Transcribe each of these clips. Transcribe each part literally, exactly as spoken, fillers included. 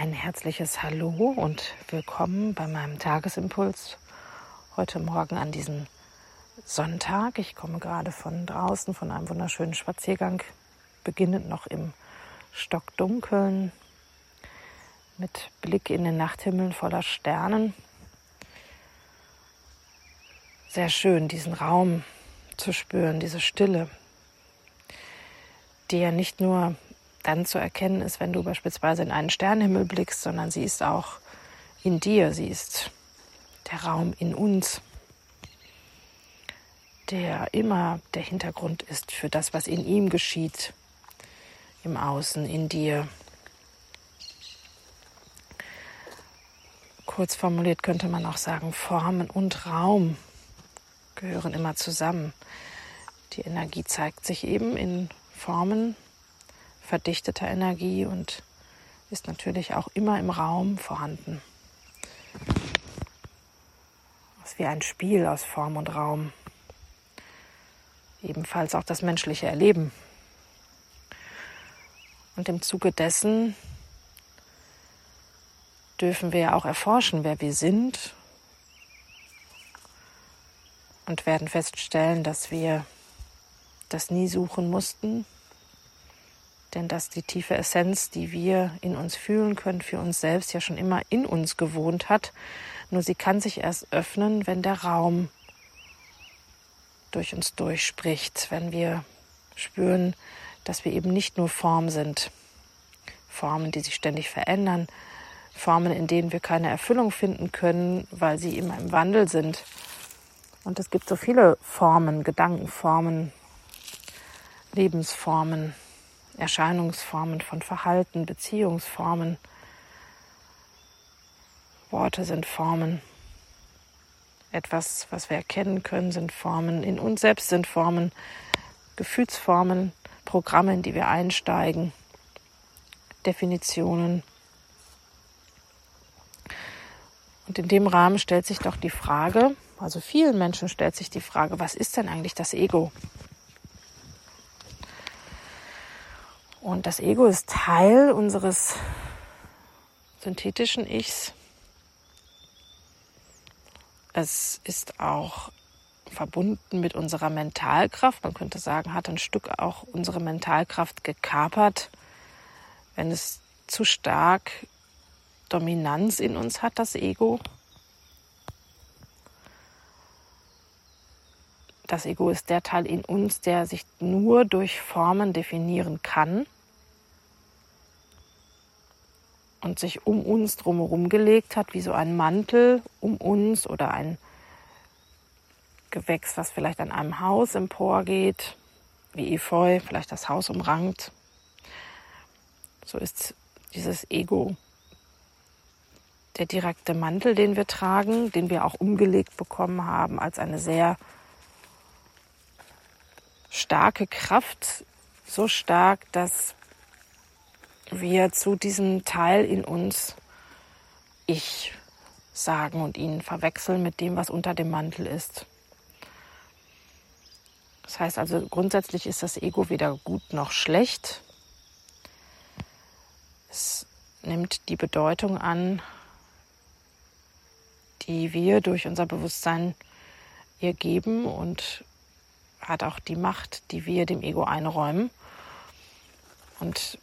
Ein herzliches Hallo und willkommen bei meinem Tagesimpuls heute Morgen an diesem Sonntag. Ich komme gerade von draußen, von einem wunderschönen Spaziergang, beginnend noch im Stockdunkeln, mit Blick in den Nachthimmel voller Sternen. Sehr schön, diesen Raum zu spüren, diese Stille, die ja nicht nur dann zu erkennen ist, wenn du beispielsweise in einen Sternenhimmel blickst, sondern sie ist auch in dir, sie ist der Raum in uns, der immer der Hintergrund ist für das, was in ihm geschieht, im Außen, in dir. Kurz formuliert könnte man auch sagen, Formen und Raum gehören immer zusammen. Die Energie zeigt sich eben in Formen verdichteter Energie und ist natürlich auch immer im Raum vorhanden. Es ist wie ein Spiel aus Form und Raum. Ebenfalls auch das menschliche Erleben. Und im Zuge dessen dürfen wir ja auch erforschen, wer wir sind, und werden feststellen, dass wir das nie suchen mussten, denn dass die tiefe Essenz, die wir in uns fühlen können, für uns selbst ja schon immer in uns gewohnt hat. Nur sie kann sich erst öffnen, wenn der Raum durch uns durchspricht, wenn wir spüren, dass wir eben nicht nur Form sind. Formen, die sich ständig verändern, Formen, in denen wir keine Erfüllung finden können, weil sie immer im Wandel sind. Und es gibt so viele Formen, Gedankenformen, Lebensformen, Erscheinungsformen von Verhalten, Beziehungsformen. Worte sind Formen. Etwas, was wir erkennen können, sind Formen. In uns selbst sind Formen, Gefühlsformen, Programme, in die wir einsteigen, Definitionen. Und in dem Rahmen stellt sich doch die Frage, also vielen Menschen stellt sich die Frage, was ist denn eigentlich das Ego? Und das Ego ist Teil unseres synthetischen Ichs. Es ist auch verbunden mit unserer Mentalkraft. Man könnte sagen, hat ein Stück auch unsere Mentalkraft gekapert, wenn es zu stark Dominanz in uns hat, das Ego. Das Ego ist der Teil in uns, der sich nur durch Formen definieren kann und sich um uns drumherum gelegt hat, wie so ein Mantel um uns oder ein Gewächs, was vielleicht an einem Haus emporgeht, wie Efeu, vielleicht das Haus umrankt. So ist dieses Ego der direkte Mantel, den wir tragen, den wir auch umgelegt bekommen haben als eine sehr starke Kraft, so stark, dass wir zu diesem Teil in uns Ich sagen und ihn verwechseln mit dem, was unter dem Mantel ist. Das heißt also, grundsätzlich ist das Ego weder gut noch schlecht. Es nimmt die Bedeutung an, die wir durch unser Bewusstsein ihr geben, und hat auch die Macht, die wir dem Ego einräumen. Und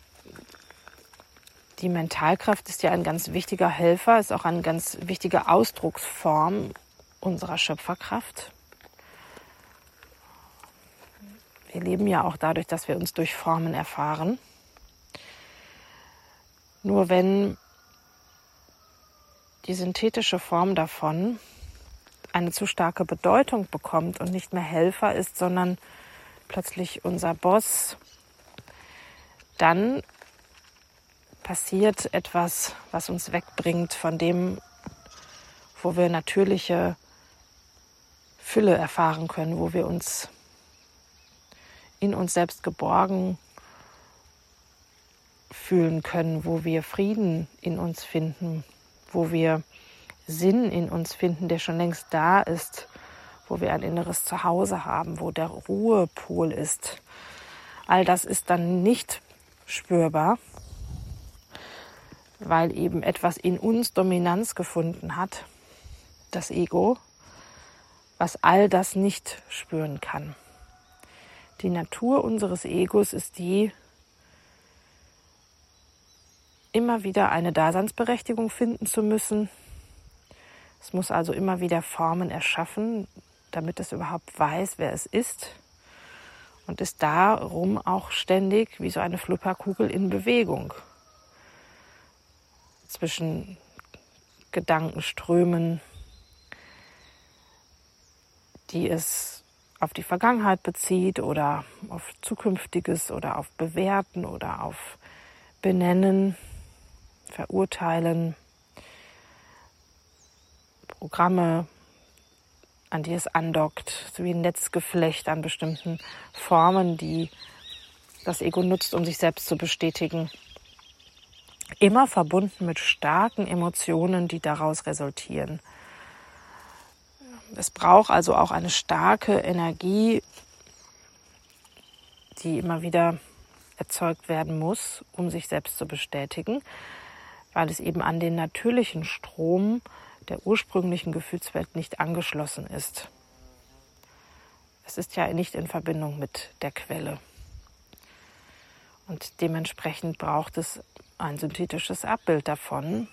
die Mentalkraft ist ja ein ganz wichtiger Helfer, ist auch eine ganz wichtige Ausdrucksform unserer Schöpferkraft. Wir leben ja auch dadurch, dass wir uns durch Formen erfahren. Nur wenn die synthetische Form davon eine zu starke Bedeutung bekommt und nicht mehr Helfer ist, sondern plötzlich unser Boss, dann passiert etwas, was uns wegbringt von dem, wo wir natürliche Fülle erfahren können, wo wir uns in uns selbst geborgen fühlen können, wo wir Frieden in uns finden, wo wir Sinn in uns finden, der schon längst da ist, wo wir ein inneres Zuhause haben, wo der Ruhepol ist. All das ist dann nicht spürbar, weil eben etwas in uns Dominanz gefunden hat, das Ego, was all das nicht spüren kann. Die Natur unseres Egos ist die, immer wieder eine Daseinsberechtigung finden zu müssen. Es muss also immer wieder Formen erschaffen, damit es überhaupt weiß, wer es ist. Und ist darum auch ständig wie so eine Flupperkugel in Bewegung. Zwischen Gedankenströmen, die es auf die Vergangenheit bezieht oder auf Zukünftiges oder auf Bewerten oder auf Benennen, Verurteilen, Programme, an die es andockt, so wie ein Netzgeflecht an bestimmten Formen, die das Ego nutzt, um sich selbst zu bestätigen. Immer verbunden mit starken Emotionen, die daraus resultieren. Es braucht also auch eine starke Energie, die immer wieder erzeugt werden muss, um sich selbst zu bestätigen, weil es eben an den natürlichen Strom der ursprünglichen Gefühlswelt nicht angeschlossen ist. Es ist ja nicht in Verbindung mit der Quelle. Und dementsprechend braucht es ein synthetisches Abbild davon,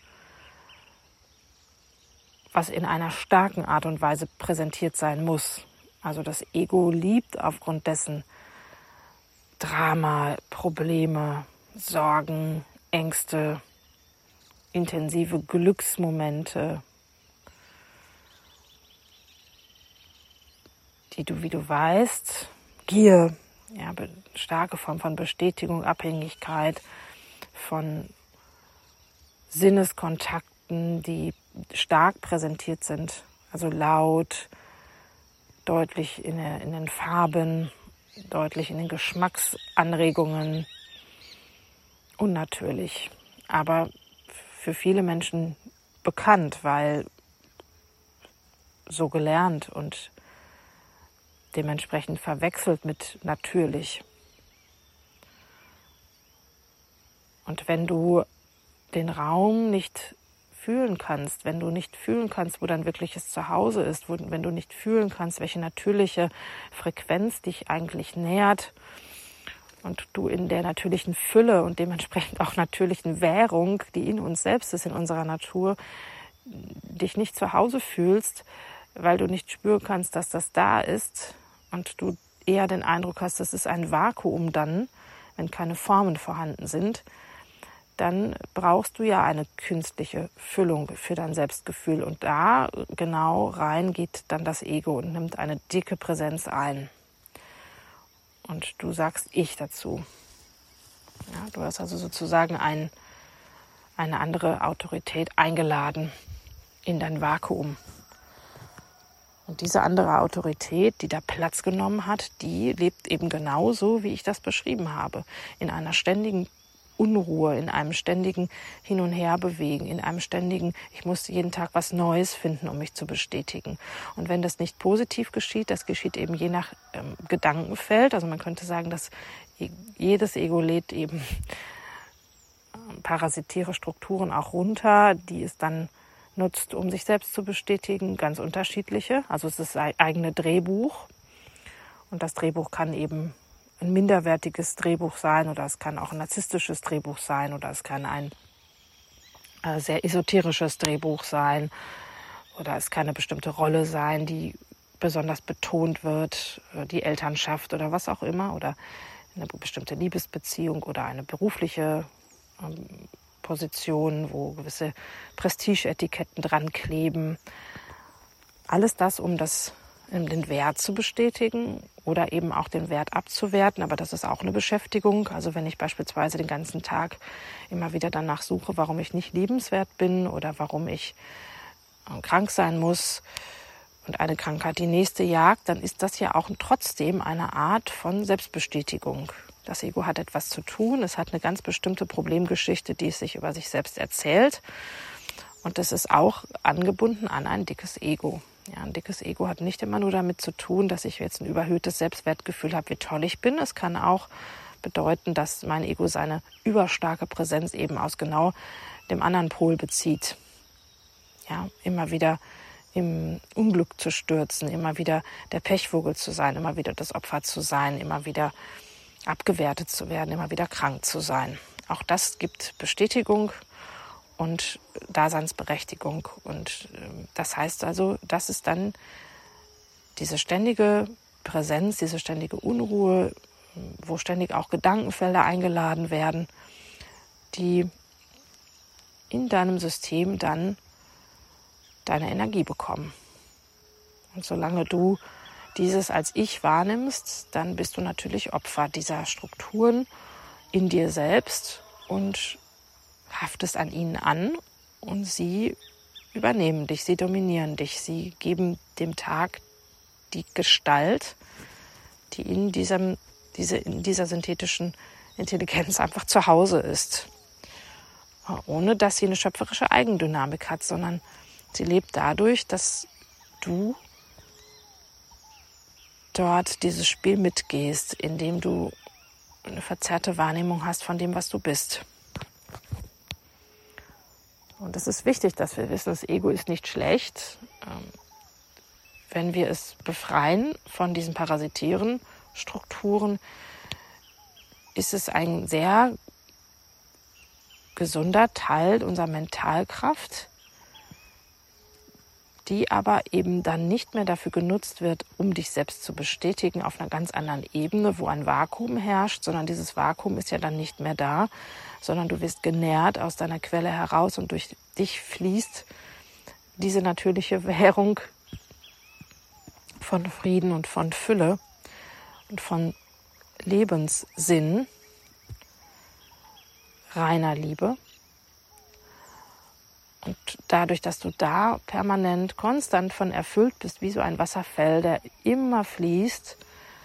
was in einer starken Art und Weise präsentiert sein muss. Also das Ego liebt aufgrund dessen Drama, Probleme, Sorgen, Ängste, intensive Glücksmomente, die du, wie du weißt, Gier, ja, starke Form von Bestätigung, Abhängigkeit, von Sinneskontakten, die stark präsentiert sind, also laut, deutlich in, der, in den Farben, deutlich in den Geschmacksanregungen, unnatürlich, aber für viele Menschen bekannt, weil so gelernt und dementsprechend verwechselt mit natürlich. Und wenn du den Raum nicht fühlen kannst, wenn du nicht fühlen kannst, wo dein wirkliches Zuhause ist, wo, wenn du nicht fühlen kannst, welche natürliche Frequenz dich eigentlich nährt und du in der natürlichen Fülle und dementsprechend auch natürlichen Währung, die in uns selbst ist, in unserer Natur, dich nicht zu Hause fühlst, weil du nicht spüren kannst, dass das da ist und du eher den Eindruck hast, das ist ein Vakuum dann, wenn keine Formen vorhanden sind, dann brauchst du ja eine künstliche Füllung für dein Selbstgefühl. Und da genau rein geht dann das Ego und nimmt eine dicke Präsenz ein. Und du sagst Ich dazu. Ja, du hast also sozusagen ein, eine andere Autorität eingeladen in dein Vakuum. Und diese andere Autorität, die da Platz genommen hat, die lebt eben genauso, wie ich das beschrieben habe. In einer ständigen Unruhe, in einem ständigen Hin- und Herbewegen, in einem ständigen, ich muss jeden Tag was Neues finden, um mich zu bestätigen. Und wenn das nicht positiv geschieht, das geschieht eben je nach ähm, Gedankenfeld. Also man könnte sagen, dass jedes Ego lädt eben äh, parasitäre Strukturen auch runter, die es dann nutzt, um sich selbst zu bestätigen, ganz unterschiedliche. Also es ist das eigene Drehbuch. Und das Drehbuch kann eben ein minderwertiges Drehbuch sein oder es kann auch ein narzisstisches Drehbuch sein oder es kann ein äh, sehr esoterisches Drehbuch sein oder es kann eine bestimmte Rolle sein, die besonders betont wird, äh, die Elternschaft oder was auch immer oder eine bestimmte Liebesbeziehung oder eine berufliche ähm, Position, wo gewisse Prestigeetiketten dran kleben. Alles das, um das den Wert zu bestätigen oder eben auch den Wert abzuwerten, aber das ist auch eine Beschäftigung. Also wenn ich beispielsweise den ganzen Tag immer wieder danach suche, warum ich nicht liebenswert bin oder warum ich krank sein muss und eine Krankheit die nächste jagt, dann ist das ja auch trotzdem eine Art von Selbstbestätigung. Das Ego hat etwas zu tun, es hat eine ganz bestimmte Problemgeschichte, die es sich über sich selbst erzählt und das ist auch angebunden an ein dickes Ego. Ja, ein dickes Ego hat nicht immer nur damit zu tun, dass ich jetzt ein überhöhtes Selbstwertgefühl habe, wie toll ich bin. Es kann auch bedeuten, dass mein Ego seine überstarke Präsenz eben aus genau dem anderen Pol bezieht. Ja, immer wieder im Unglück zu stürzen, immer wieder der Pechvogel zu sein, immer wieder das Opfer zu sein, immer wieder abgewertet zu werden, immer wieder krank zu sein. Auch das gibt Bestätigung und Daseinsberechtigung. Und das heißt also, das ist dann diese ständige Präsenz, diese ständige Unruhe, wo ständig auch Gedankenfelder eingeladen werden, die in deinem System dann deine Energie bekommen. Und solange du dieses als Ich wahrnimmst, dann bist du natürlich Opfer dieser Strukturen in dir selbst und haftest an ihnen an und sie übernehmen dich, sie dominieren dich, sie geben dem Tag die Gestalt, die in, diesem, diese, in dieser synthetischen Intelligenz einfach zu Hause ist. Ohne dass sie eine schöpferische Eigendynamik hat, sondern sie lebt dadurch, dass du dort dieses Spiel mitgehst, indem du eine verzerrte Wahrnehmung hast von dem, was du bist. Und es ist wichtig, dass wir wissen, das Ego ist nicht schlecht. Wenn wir es befreien von diesen parasitären Strukturen, ist es ein sehr gesunder Teil unserer Mentalkraft, die aber eben dann nicht mehr dafür genutzt wird, um dich selbst zu bestätigen auf einer ganz anderen Ebene, wo ein Vakuum herrscht, sondern dieses Vakuum ist ja dann nicht mehr da, sondern du wirst genährt aus deiner Quelle heraus und durch dich fließt diese natürliche Währung von Frieden und von Fülle und von Lebenssinn, reiner Liebe. Und dadurch, dass du da permanent, konstant von erfüllt bist, wie so ein Wasserfall, der immer fließt,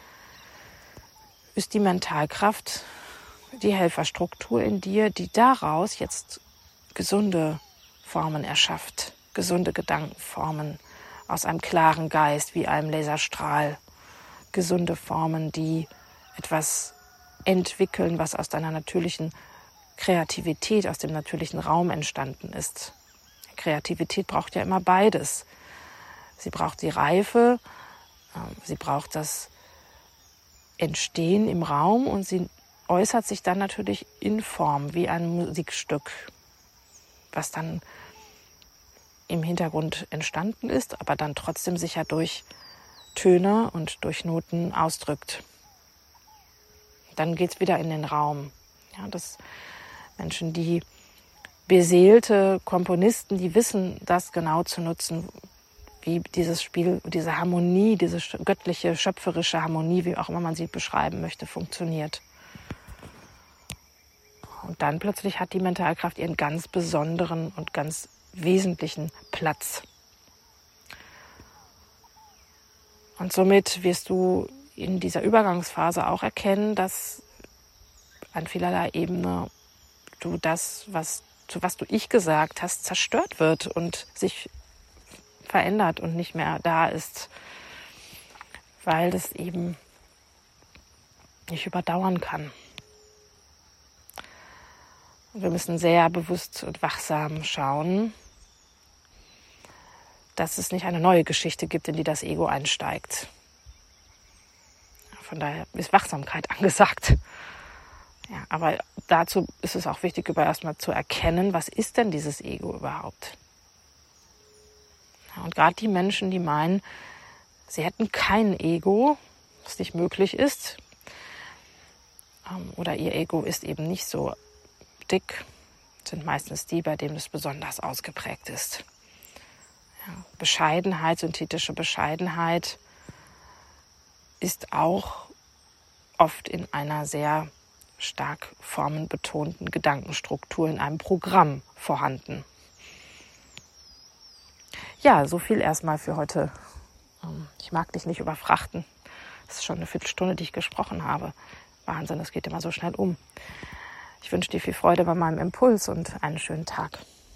ist die Mentalkraft, die Helferstruktur in dir, die daraus jetzt gesunde Formen erschafft, gesunde Gedankenformen aus einem klaren Geist, wie einem Laserstrahl, gesunde Formen, die etwas entwickeln, was aus deiner natürlichen Kreativität, aus dem natürlichen Raum entstanden ist. Kreativität braucht ja immer beides. Sie braucht die Reife, sie braucht das Entstehen im Raum und sie äußert sich dann natürlich in Form, wie ein Musikstück, was dann im Hintergrund entstanden ist, aber dann trotzdem sich ja durch Töne und durch Noten ausdrückt. Dann geht es wieder in den Raum. Ja, das Menschen, die beseelte Komponisten, die wissen, das genau zu nutzen, wie dieses Spiel, diese Harmonie, diese göttliche, schöpferische Harmonie, wie auch immer man sie beschreiben möchte, funktioniert. Und dann plötzlich hat die Mentalkraft ihren ganz besonderen und ganz wesentlichen Platz. Und somit wirst du in dieser Übergangsphase auch erkennen, dass an vielerlei Ebene du das, was zu was du ich gesagt hast, zerstört wird und sich verändert und nicht mehr da ist, weil das eben nicht überdauern kann. Und wir müssen sehr bewusst und wachsam schauen, dass es nicht eine neue Geschichte gibt, in die das Ego einsteigt. Von daher ist Wachsamkeit angesagt. Ja, aber dazu ist es auch wichtig, über erstmal zu erkennen, was ist denn dieses Ego überhaupt? Ja, und gerade die Menschen, die meinen, sie hätten kein Ego, was nicht möglich ist, ähm, oder ihr Ego ist eben nicht so dick, sind meistens die, bei denen es besonders ausgeprägt ist. Ja, Bescheidenheit, synthetische Bescheidenheit ist auch oft in einer sehr stark formenbetonten Gedankenstruktur in einem Programm vorhanden. Ja, so viel erstmal für heute. Ich mag dich nicht überfrachten. Es ist schon eine Viertelstunde, die ich gesprochen habe. Wahnsinn, das geht immer so schnell um. Ich wünsche dir viel Freude bei meinem Impuls und einen schönen Tag.